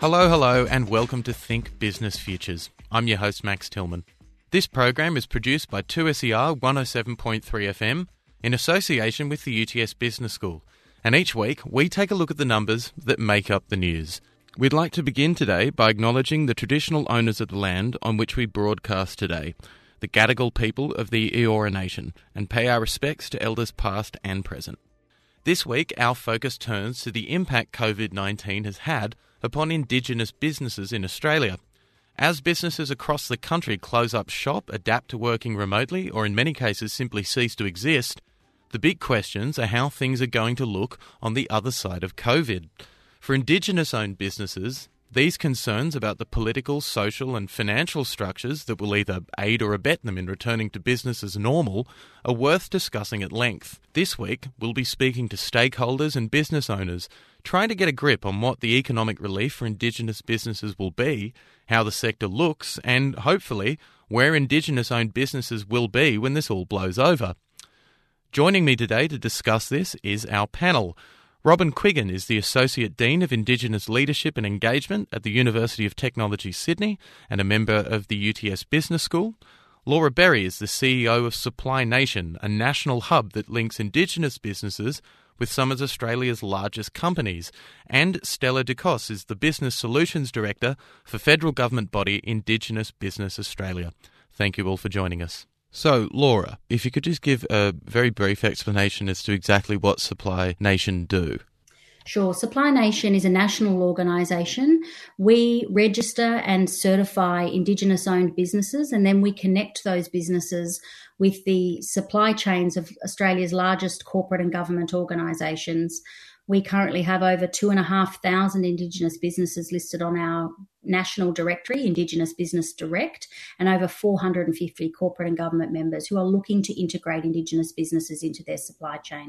Hello, and welcome to Think Business Futures. I'm your host, Max Tillman. This program is produced by 2SER 107.3 FM in association with the UTS Business School, and each week we take a look at the numbers that make up the news. We'd like to begin today by acknowledging the traditional owners of the land on which we broadcast today, the Gadigal people of the Eora Nation, and pay our respects to elders past and present. This week, our focus turns to the impact COVID-19 has had upon Indigenous businesses in Australia. As businesses across the country close up shop, adapt to working remotely, or in many cases simply cease to exist, the big questions are how things are going to look on the other side of COVID. For Indigenous-owned businesses, these concerns about the political, social and financial structures that will either aid or abet them in returning to business as normal are worth discussing at length. This week, we'll be speaking to stakeholders and business owners, trying to get a grip on what the economic relief for Indigenous businesses will be, how the sector looks, and hopefully where Indigenous-owned businesses will be when this all blows over. Joining me today to discuss this is our panel. Robin Quiggin is the Associate Dean of Indigenous Leadership and Engagement at the University of Technology, Sydney, and a member of the UTS Business School. Laura Berry is the CEO of Supply Nation, a national hub that links Indigenous businesses with some of Australia's largest companies. And Stella Ducos is the Business Solutions Director for federal government body Indigenous Business Australia. Thank you all for joining us. So, Laura, if you could just give a very brief explanation as to exactly what Supply Nation do. Sure. Supply Nation is a national organisation. We register and certify Indigenous-owned businesses, and then we connect those businesses with the supply chains of Australia's largest corporate and government organisations. We currently have over 2,500 Indigenous businesses listed on our national directory, Indigenous Business Direct, and over 450 corporate and government members who are looking to integrate Indigenous businesses into their supply chain.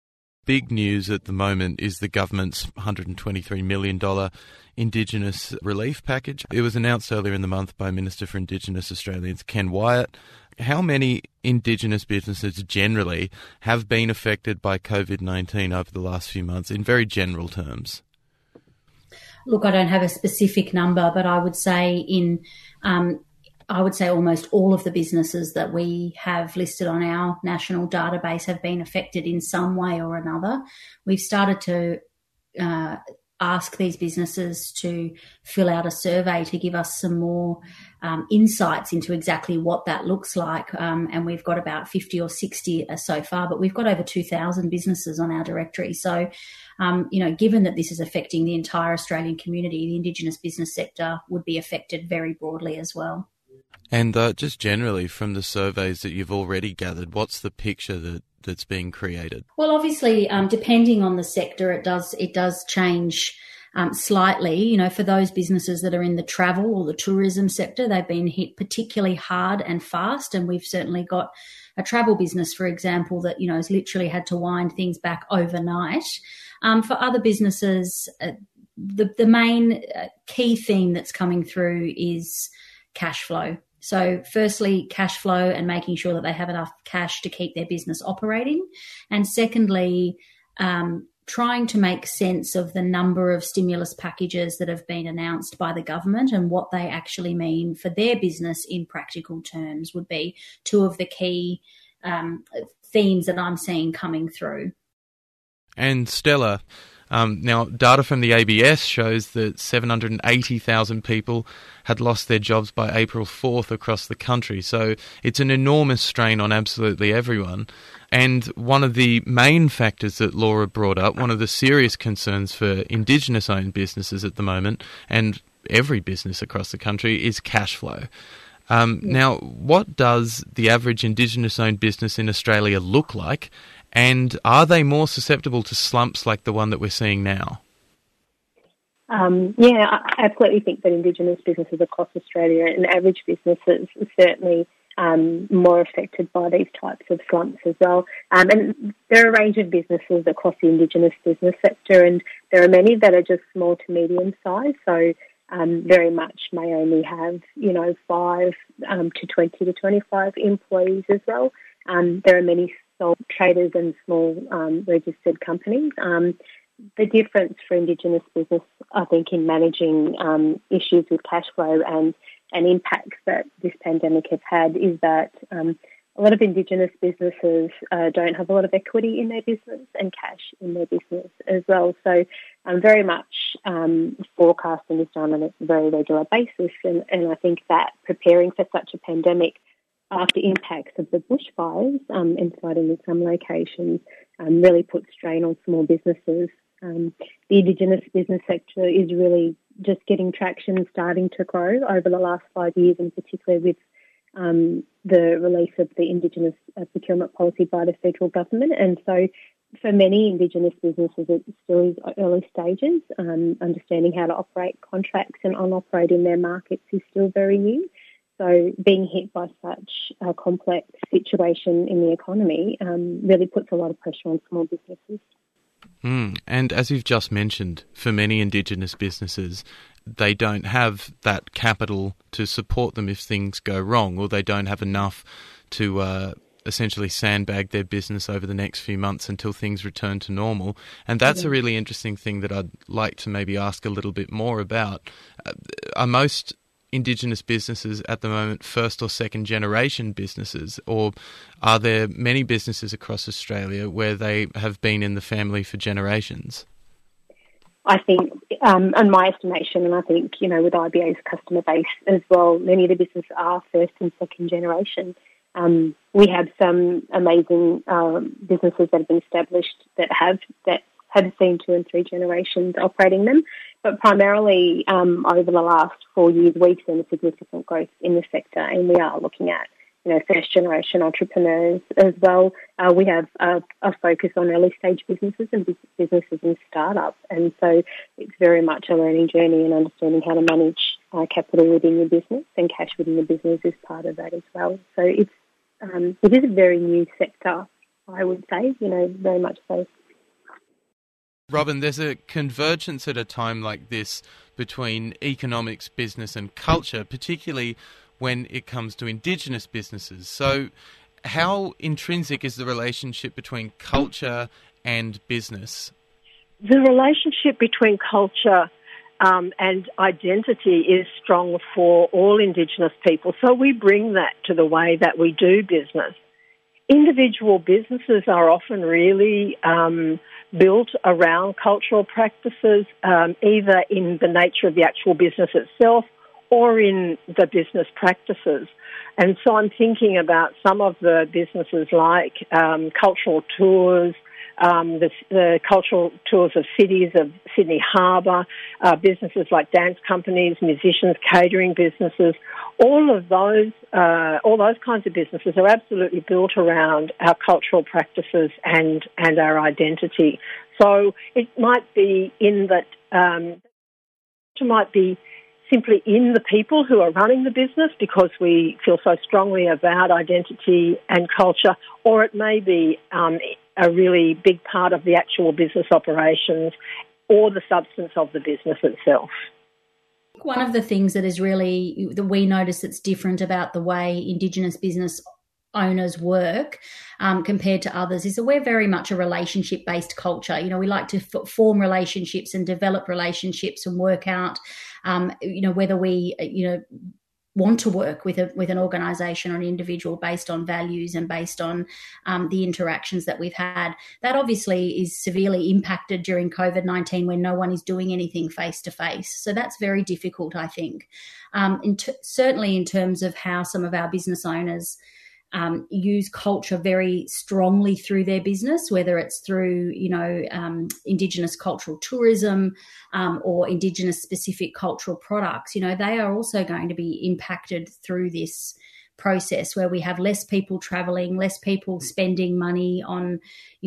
Big news at the moment is the government's $123 million Indigenous relief package. It was announced earlier in the month by Minister for Indigenous Australians, Ken Wyatt. How many Indigenous businesses generally have been affected by COVID-19 over the last few months, in very general terms? Look, I don't have a specific number, but I would say almost all of the businesses that we have listed on our national database have been affected in some way or another. We've started to ask these businesses to fill out a survey to give us some more insights into exactly what that looks like. And we've got about 50 or 60 so far, but we've got over 2,000 businesses on our directory. So, given that this is affecting the entire Australian community, the Indigenous business sector would be affected very broadly as well. And just generally, from the surveys that you've already gathered, what's the picture that's being created? Well, obviously, depending on the sector, it does change slightly. For those businesses that are in the travel or the tourism sector, they've been hit particularly hard and fast. And we've certainly got a travel business, for example, that, has literally had to wind things back overnight. For other businesses, the main key theme that's coming through is cash flow. So firstly, cash flow and making sure that they have enough cash to keep their business operating. And secondly, trying to make sense of the number of stimulus packages that have been announced by the government and what they actually mean for their business in practical terms would be two of the key themes that I'm seeing coming through. And Stella, now data from the ABS shows that 780,000 people had lost their jobs by April 4th across the country. So it's an enormous strain on absolutely everyone. And one of the main factors that Laura brought up, one of the serious concerns for Indigenous-owned businesses at the moment, and every business across the country, is cash flow. Now, what does the average Indigenous-owned business in Australia look like? And are they more susceptible to slumps like the one that we're seeing now? I absolutely think that Indigenous businesses across Australia and average businesses are certainly more affected by these types of slumps as well. And there are a range of businesses across the Indigenous business sector, and there are many that are just small to medium size, so very much may only have, 5 to 20 to 25 employees as well. There are many sole traders and small registered companies. the difference for Indigenous business, I think, in managing issues with cash flow and impacts that this pandemic has had is that a lot of Indigenous businesses don't have a lot of equity in their business and cash in their business as well. So very much forecasting is done on a very regular basis. And I think that preparing for such a pandemic after impacts of the bushfires and flooding in some locations really puts strain on small businesses. The Indigenous business sector is really just getting traction, starting to grow over the last 5 years, and particularly with the release of the Indigenous procurement policy by the federal government. And so for many Indigenous businesses, it still is early stages. Understanding how to operate contracts and operate in their markets is still very new. So being hit by such a complex situation in the economy really puts a lot of pressure on small businesses. And as you've just mentioned, for many Indigenous businesses, they don't have that capital to support them if things go wrong, or they don't have enough to essentially sandbag their business over the next few months until things return to normal. And that's a really interesting thing that I'd like to maybe ask a little bit more about. Are most Indigenous businesses at the moment first or second generation businesses, or are there many businesses across Australia where they have been in the family for generations? I think, in my estimation, and I think, with IBA's customer base as well, many of the businesses are first and second generation. We have some amazing businesses that have been established that have seen 2 and 3 generations operating them. But primarily over the last 4 years, we've seen a significant growth in the sector, and we are looking at first-generation entrepreneurs as well. We have a focus on early-stage businesses and businesses and startups, and so it's very much a learning journey and understanding how to manage capital within your business, and cash within the business is part of that as well. So it is a very new sector, I would say, very much so. Robin, there's a convergence at a time like this between economics, business and culture, particularly when it comes to Indigenous businesses. So how intrinsic is the relationship between culture and business? The relationship between culture and identity is strong for all Indigenous people. So we bring that to the way that we do business. Individual businesses are often really built around cultural practices, either in the nature of the actual business itself or in the business practices. And so I'm thinking about some of the businesses like cultural tours, the cultural tours of cities, of Sydney Harbour, businesses like dance companies, musicians, catering businesses. All those kinds of businesses are absolutely built around our cultural practices and our identity. So it might be in that it might be simply in the people who are running the business because we feel so strongly about identity and culture, or it may be a really big part of the actual business operations or the substance of the business itself. One of the things that we notice that's different about the way Indigenous business owners work compared to others is that we're very much a relationship-based culture. We like to form relationships and develop relationships and work out, whether we, want to work with an organisation or an individual based on values and based on the interactions that we've had. That obviously is severely impacted during COVID-19 when no one is doing anything face-to-face. So that's very difficult, I think. Certainly in terms of how some of our business owners use culture very strongly through their business, whether it's through, Indigenous cultural tourism or Indigenous specific cultural products. They are also going to be impacted through this process where we have less people travelling, less people spending money on,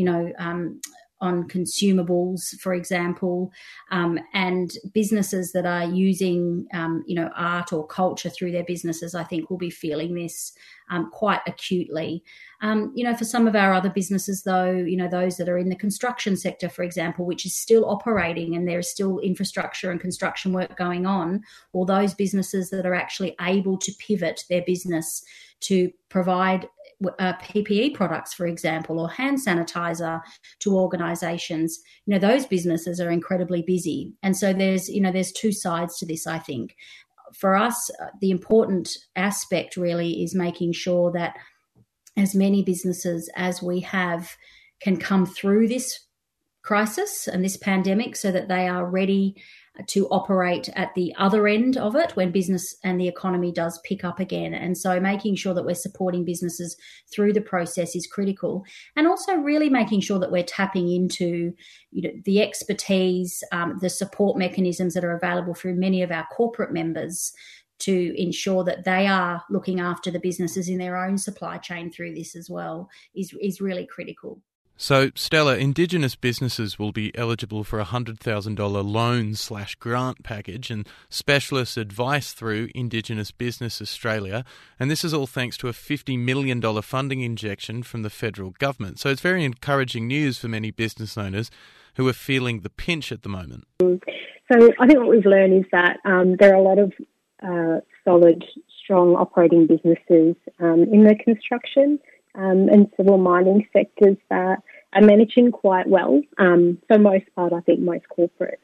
on consumables, for example, and businesses that are using, art or culture through their businesses, I think will be feeling this quite acutely. For some of our other businesses, though, those that are in the construction sector, for example, which is still operating and there is still infrastructure and construction work going on, or those businesses that are actually able to pivot their business to provide PPE products, for example, or hand sanitizer to organisations. Those businesses are incredibly busy. And so there's two sides to this, I think. For us, the important aspect really is making sure that as many businesses as we have can come through this crisis and this pandemic so that they are ready to operate at the other end of it when business and the economy does pick up again. And so making sure that we're supporting businesses through the process is critical, and also really making sure that we're tapping into the expertise, the support mechanisms that are available through many of our corporate members to ensure that they are looking after the businesses in their own supply chain through this as well is really critical. So, Stella, Indigenous businesses will be eligible for a $100,000 loan/grant package and specialist advice through Indigenous Business Australia. And this is all thanks to a $50 million funding injection from the federal government. So it's very encouraging news for many business owners who are feeling the pinch at the moment. So I think what we've learned is that there are a lot of solid, strong operating businesses in the construction and civil mining sectors that are managing quite well. For most part, I think most corporate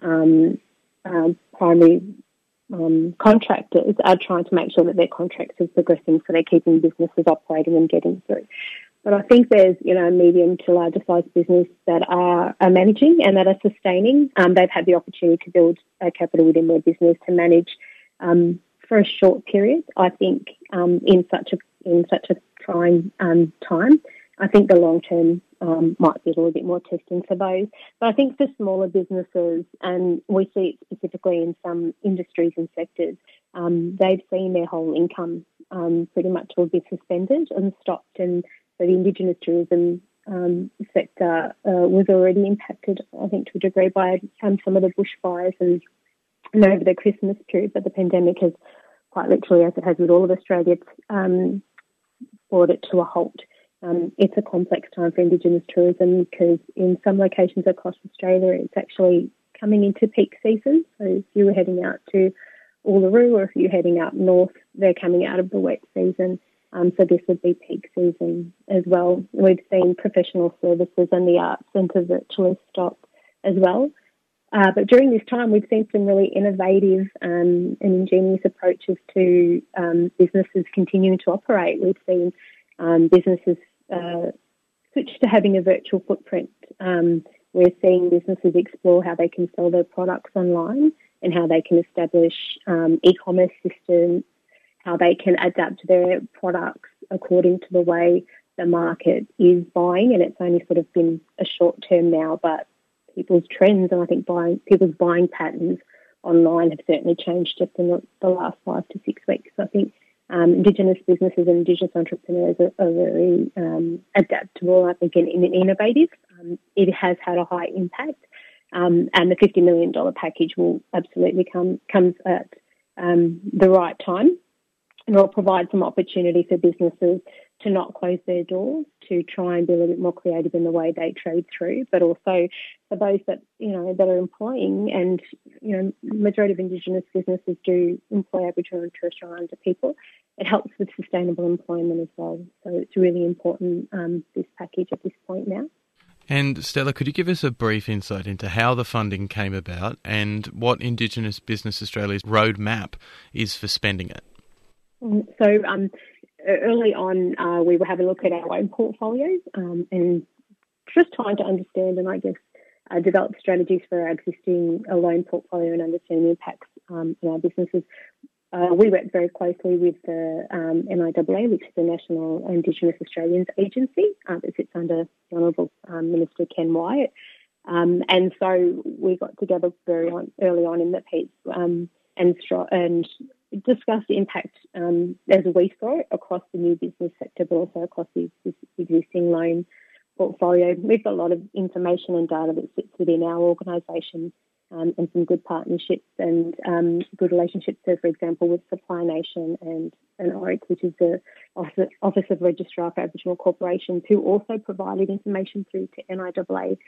primary contractors are trying to make sure that their contracts are progressing, so they're keeping businesses operating and getting through. But I think there's, a medium to larger size business that are managing and that are sustaining. They've had the opportunity to build capital within their business to manage for a short period. I think in such a trying time, I think the long term might be a little bit more testing for those. But I think for smaller businesses, and we see it specifically in some industries and sectors, they've seen their whole income pretty much will be suspended and stopped. And so the Indigenous tourism sector was already impacted, I think, to a degree by some of the bushfires and over the Christmas period. But the pandemic has quite literally, as it has with all of Australia, brought it to a halt. It's a complex time for Indigenous tourism because in some locations across Australia, it's actually coming into peak season. So if you were heading out to Uluru or if you're heading up north, they're coming out of the wet season. So this would be peak season as well. We've seen professional services and the arts centre virtually stop as well. But during this time, we've seen some really innovative and ingenious approaches to businesses continuing to operate. We've seen businesses switch to having a virtual footprint. We're seeing businesses explore how they can sell their products online and how they can establish e-commerce systems, how they can adapt their products according to the way the market is buying. And it's only sort of been a short term now, but people's trends and I think people's buying patterns online have certainly changed just in the last 5 to 6 weeks. So I think Indigenous businesses and Indigenous entrepreneurs are very adaptable, I think, and innovative. It has had a high impact, and the $50 million package will absolutely comes at the right time, and will provide some opportunity for businesses to not close their doors, to try and be a little bit more creative in the way they trade through, but also for those that, that are employing, and, majority of Indigenous businesses do employ Aboriginal and Torres Strait Islander people. It helps with sustainable employment as well. So it's really important, this package at this point now. And Stella, could you give us a brief insight into how the funding came about and what Indigenous Business Australia's roadmap is for spending it? So early on, we were having a look at our own portfolios and just trying to understand and I guess develop strategies for our existing loan portfolio and understand the impacts in our businesses. We work very closely with the NIAA, which is the National Indigenous Australians Agency that sits under the Honourable Minister Ken Wyatt. And so we got together early on in the piece and discuss the impact as we saw it across the new business sector, but also across the existing loan portfolio. We've got a lot of information and data that sits within our organisation and some good partnerships and good relationships. So, for example, with Supply Nation and ORIC, which is the Office of Registrar for Aboriginal Corporations, who also provided information through to NIAA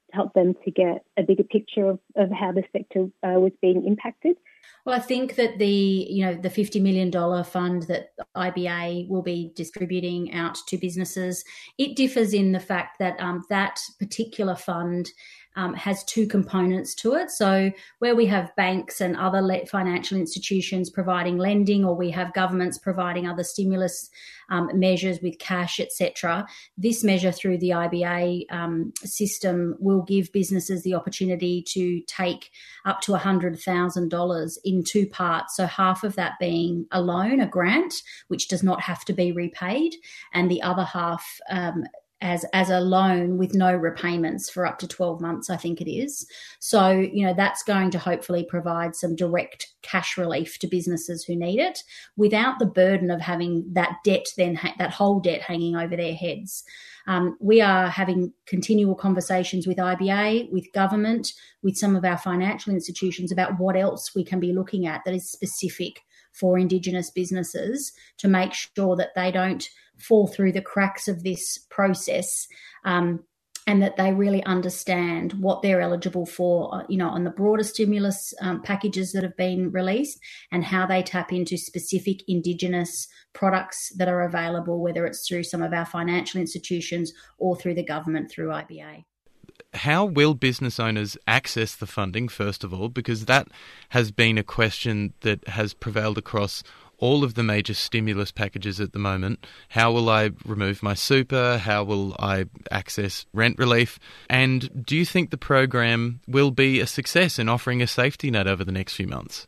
help them to get a bigger picture of how the sector was being impacted? Well, I think that the $50 million fund that IBA will be distributing out to businesses, it differs in the fact that that particular fund has two components to it. So where we have banks and other financial institutions providing lending, or we have governments providing other stimulus measures with cash, etc., this measure through the IBA system will give businesses the opportunity to take up to $100,000 in two parts. So half of that being a loan, a grant, which does not have to be repaid, and the other half as a loan with no repayments for up to 12 months, I think it is. So, that's going to hopefully provide some direct cash relief to businesses who need it without the burden of having that debt, that whole debt hanging over their heads. We are having continual conversations with IBA, with government, with some of our financial institutions about what else we can be looking at that is specific for Indigenous businesses to make sure that they don't fall through the cracks of this process, and that they really understand what they're eligible for, on the broader stimulus packages that have been released, and how they tap into specific Indigenous products that are available, whether it's through some of our financial institutions or through the government through IBA. How will business owners access the funding, first of all? Because that has been a question that has prevailed across all of the major stimulus packages at the moment. How will I remove my super? How will I access rent relief? And do you think the program will be a success in offering a safety net over the next few months?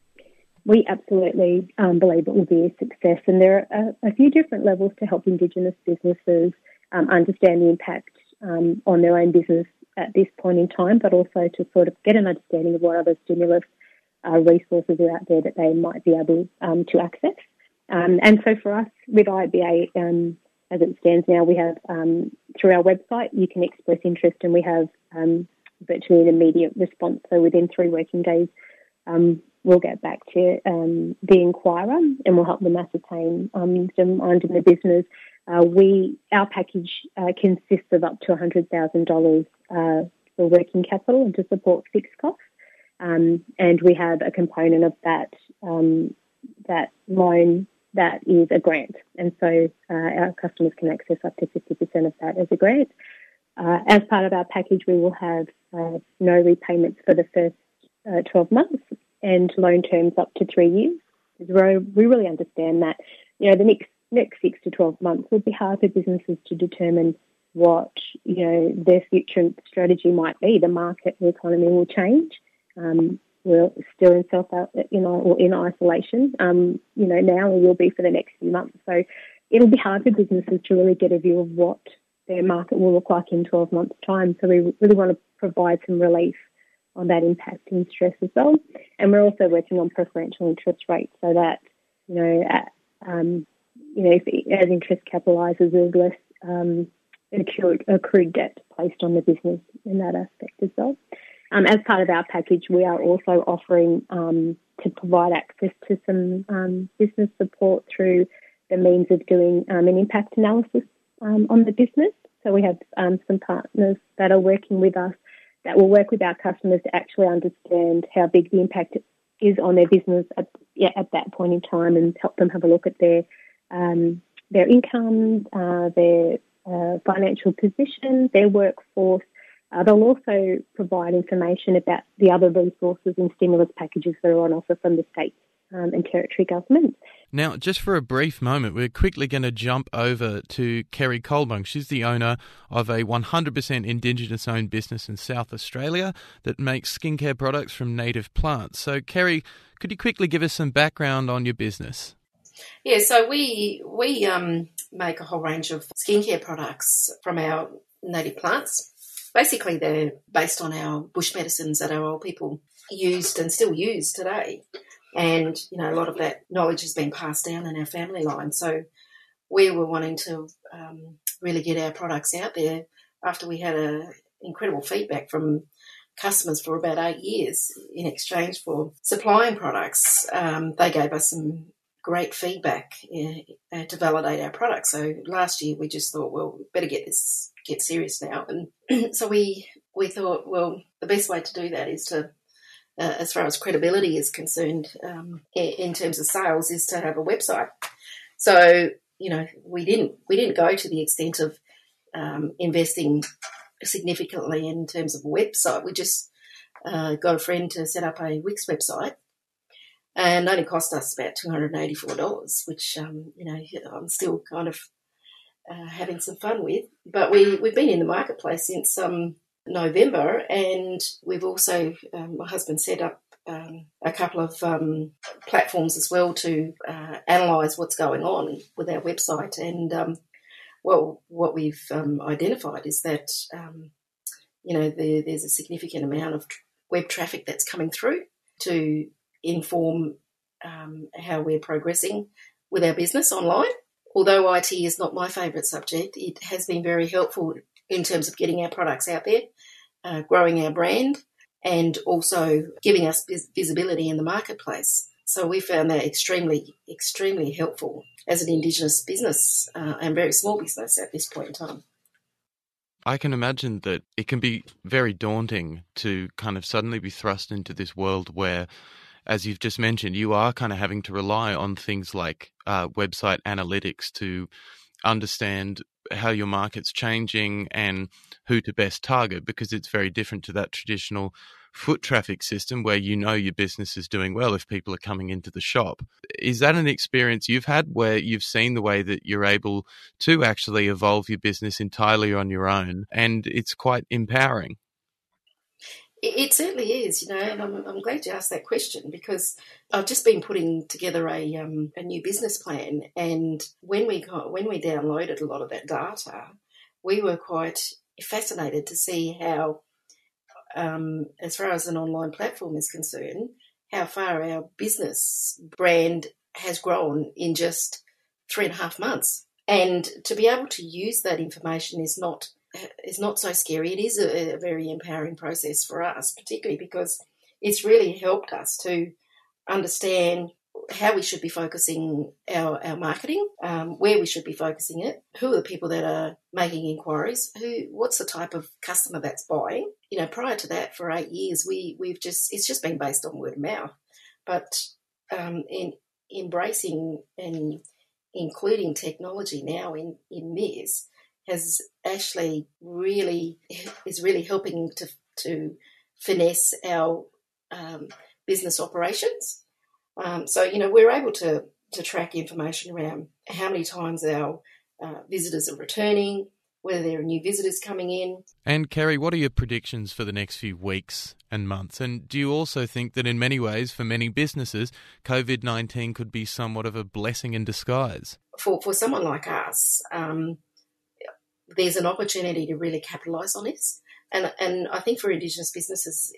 We absolutely believe it will be a success, and there are a few different levels to help Indigenous businesses understand the impact on their own business at this point in time, but also to sort of get an understanding of what other stimulus resources are out there that they might be able to access. And so for us with IBA, as it stands now, we have through our website, you can express interest, and we have virtually an immediate response. So within 3 working days, we'll get back to the inquirer, and we'll help them ascertain demand in the business. Our package consists of up to $100,000 for working capital and to support fixed costs. And we have a component of that loan that is a grant. And so our customers can access up to 50% of that as a grant. As part of our package, we will have no repayments for the first 12 months and loan terms up to 3 years. We really understand that, the next 6 to 12 months will be hard for businesses to determine what, their future strategy might be. The market, the economy will change. We're still in isolation, now and will be for the next few months. So it'll be hard for businesses to really get a view of what their market will look like in 12 months' time. So we really want to provide some relief on that impact and stress as well. And we're also working on preferential interest rates so that, as interest capitalises, there's less accrued debt placed on the business in that aspect as well. As part of our package, we are also offering to provide access to some business support through the means of doing an impact analysis on the business. So we have some partners that are working with us that will work with our customers to actually understand how big the impact is on their business at that point in time, and help them have a look at their income, their financial position, their workforce. They'll also provide information about the other resources and stimulus packages that are on offer from the states and territory governments. Now, just for a brief moment, we're quickly going to jump over to Kerry Colbung. She's the owner of a 100% Indigenous-owned business in South Australia that makes skincare products from native plants. So, Kerry, could you quickly give us some background on your business? Yeah, so we make a whole range of skincare products from our native plants. Basically, they're based on our bush medicines that our old people used and still use today. And, a lot of that knowledge has been passed down in our family line. So we were wanting to really get our products out there after we had incredible feedback from customers for about 8 years in exchange for supplying products. They gave us some great feedback to validate our products. So last year we just thought, well, we better get serious now. And so we we thought, well, the best way to do that is to, as far as credibility is concerned, in terms of sales, is to have a website. So, we didn't go to the extent of investing significantly in terms of a website. We just got a friend to set up a Wix website, and only cost us about $284, which I'm still kind of having some fun with. But we've been in the marketplace since November, and we've also, my husband set up a couple of platforms as well to analyse what's going on with our website. And what we've identified is that there's a significant amount of web traffic that's coming through to inform how we're progressing with our business online. Although IT is not my favourite subject, it has been very helpful in terms of getting our products out there, growing our brand, and also giving us visibility in the marketplace. So we found that extremely, extremely helpful as an Indigenous business and very small business at this point in time. I can imagine that it can be very daunting to kind of suddenly be thrust into this world where, as you've just mentioned, you are kind of having to rely on things like website analytics to understand how your market's changing and who to best target, because it's very different to that traditional foot traffic system where your business is doing well if people are coming into the shop. Is that an experience you've had where you've seen the way that you're able to actually evolve your business entirely on your own, and it's quite empowering? It certainly is, and I'm glad you asked that question, because I've just been putting together a new business plan, and when we downloaded a lot of that data, we were quite fascinated to see how, as far as an online platform is concerned, how far our business brand has grown in just 3.5 months. And to be able to use that information is not so scary. It is a very empowering process for us, particularly because it's really helped us to understand how we should be focusing our marketing, where we should be focusing it, who are the people that are making inquiries, what's the type of customer that's buying. Prior to that, for 8 years, it's just been based on word of mouth. But in embracing and including technology now in this has actually is really helping to finesse our business operations. So we're able to track information around how many times our visitors are returning, whether there are new visitors coming in. And Kerry, what are your predictions for the next few weeks and months? And do you also think that in many ways, for many businesses, COVID-19 could be somewhat of a blessing in disguise? For someone like us, there's an opportunity to really capitalise on this. And I think for Indigenous businesses,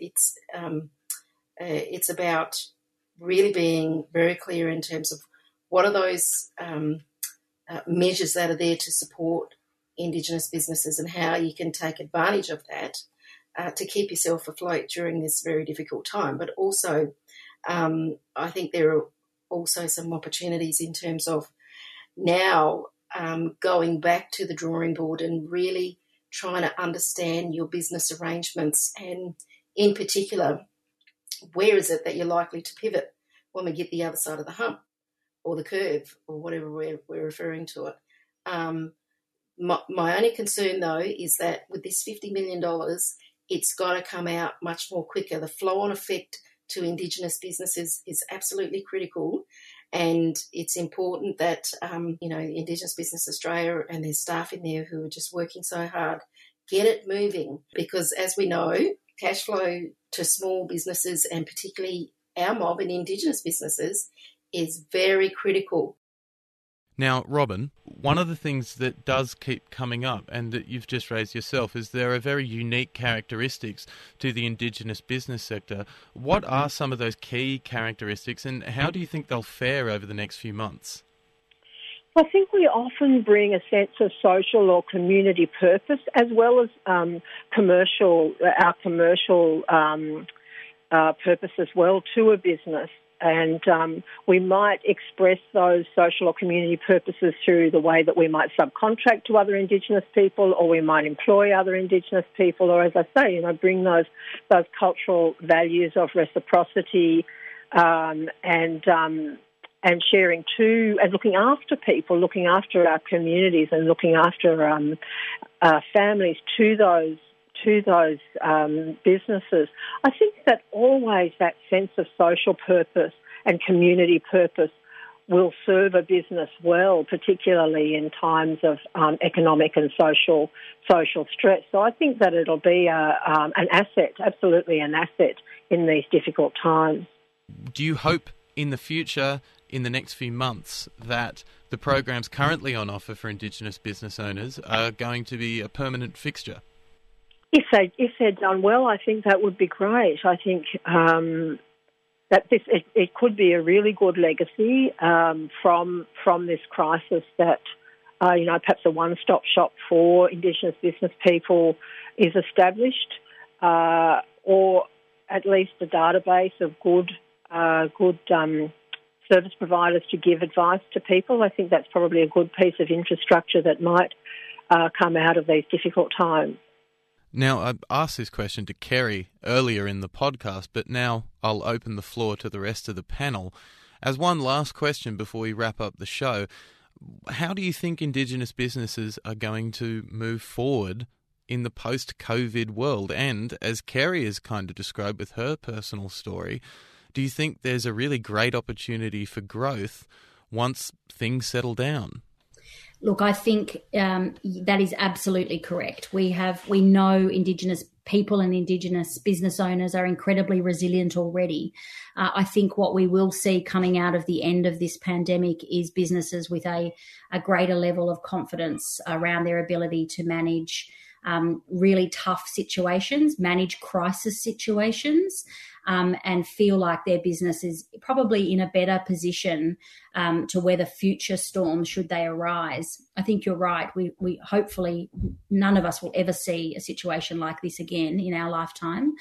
it's about really being very clear in terms of what are those measures that are there to support Indigenous businesses and how you can take advantage of that to keep yourself afloat during this very difficult time. But also, I think there are also some opportunities in terms of now going back to the drawing board and really trying to understand your business arrangements, and in particular, where is it that you're likely to pivot when we get the other side of the hump or the curve or whatever we're referring to it. My only concern, though, is that with this $50 million, it's got to come out much more quicker. The flow-on effect to Indigenous businesses is absolutely critical, and it's important that, Indigenous Business Australia and their staff in there who are just working so hard get it moving, because as we know, cash flow to small businesses and particularly our mob in Indigenous businesses is very critical. Now, Robin, one of the things that does keep coming up, and that you've just raised yourself, is there are very unique characteristics to the Indigenous business sector. What are some of those key characteristics, and how do you think they'll fare over the next few months? I think we often bring a sense of social or community purpose, as well as our commercial purpose as well, to a business. and we might express those social or community purposes through the way that we might subcontract to other Indigenous people, or we might employ other Indigenous people, or, as I say, bring those cultural values of reciprocity and sharing too, and looking after people, looking after our communities, and looking after families to those businesses. I think that always that sense of social purpose and community purpose will serve a business well, particularly in times of economic and social stress. So I think that it'll be an asset, absolutely an asset in these difficult times. Do you hope in the future, in the next few months, that the programs currently on offer for Indigenous business owners are going to be a permanent fixture? If they're done well, I think that would be great. I think that it could be a really good legacy from this crisis, that perhaps a one-stop shop for Indigenous business people is established, or at least a database of good service providers to give advice to people. I think that's probably a good piece of infrastructure that might come out of these difficult times. Now, I asked this question to Kerry earlier in the podcast, but now I'll open the floor to the rest of the panel. As one last question before we wrap up the show, how do you think Indigenous businesses are going to move forward in the post-COVID world? And as Kerry has kind of described with her personal story, do you think there's a really great opportunity for growth once things settle down? Look, I think that is absolutely correct. We know Indigenous people and Indigenous business owners are incredibly resilient already. I think what we will see coming out of the end of this pandemic is businesses with a greater level of confidence around their ability to manage really tough situations, manage crisis situations, and feel like their business is probably in a better position to weather future storms should they arise. I think you're right. We hopefully none of us will ever see a situation like this again in our lifetime.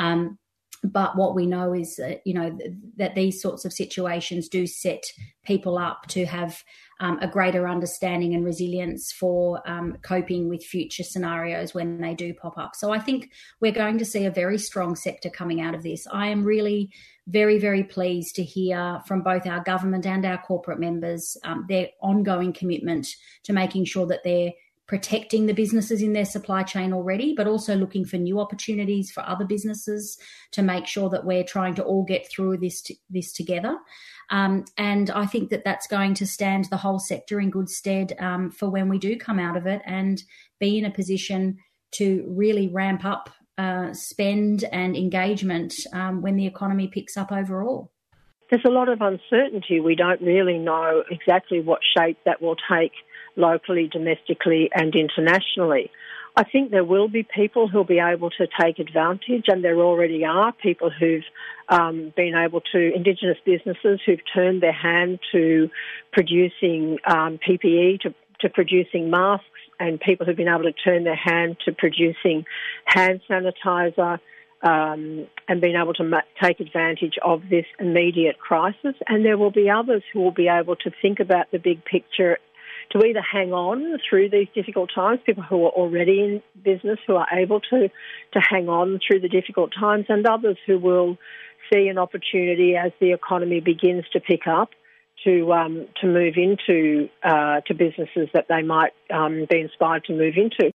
But what we know is that these sorts of situations do set people up to have a greater understanding and resilience for coping with future scenarios when they do pop up. So I think we're going to see a very strong sector coming out of this. I am really very, very pleased to hear from both our government and our corporate members their ongoing commitment to making sure that they're protecting the businesses in their supply chain already, but also looking for new opportunities for other businesses to make sure that we're trying to all get through this together. And I think that that's going to stand the whole sector in good stead for when we do come out of it and be in a position to really ramp up spend and engagement when the economy picks up overall. There's a lot of uncertainty. We don't really know exactly what shape that will take locally, domestically and internationally. I think there will be people who'll be able to take advantage, and there already are people who've been able to, Indigenous businesses who've turned their hand to producing PPE, to producing masks, and people who've been able to turn their hand to producing hand sanitizer and being able to take advantage of this immediate crisis. And there will be others who will be able to think about the big picture, to either hang on through these difficult times, people who are already in business who are able to hang on through the difficult times, and others who will see an opportunity as the economy begins to pick up to move into to businesses that they might be inspired to move into.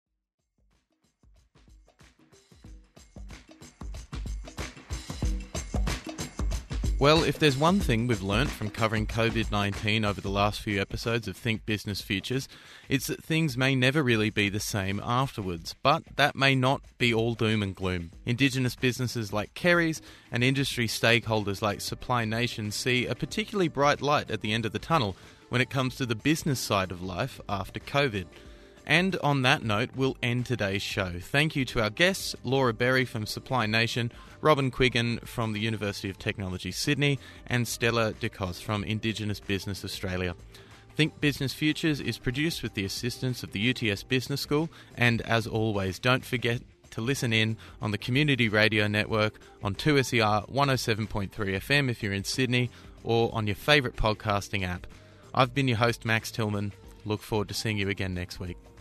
Well, if there's one thing we've learnt from covering COVID-19 over the last few episodes of Think Business Futures, it's that things may never really be the same afterwards. But that may not be all doom and gloom. Indigenous businesses like Kerry's and industry stakeholders like Supply Nation see a particularly bright light at the end of the tunnel when it comes to the business side of life after COVID. And on that note, we'll end today's show. Thank you to our guests, Laura Berry from Supply Nation, Robin Quiggin from the University of Technology, Sydney, and Stella DeCos from Indigenous Business Australia. Think Business Futures is produced with the assistance of the UTS Business School, and as always, don't forget to listen in on the Community Radio Network on 2SER 107.3 FM if you're in Sydney, or on your favourite podcasting app. I've been your host, Max Tillman. Look forward to seeing you again next week.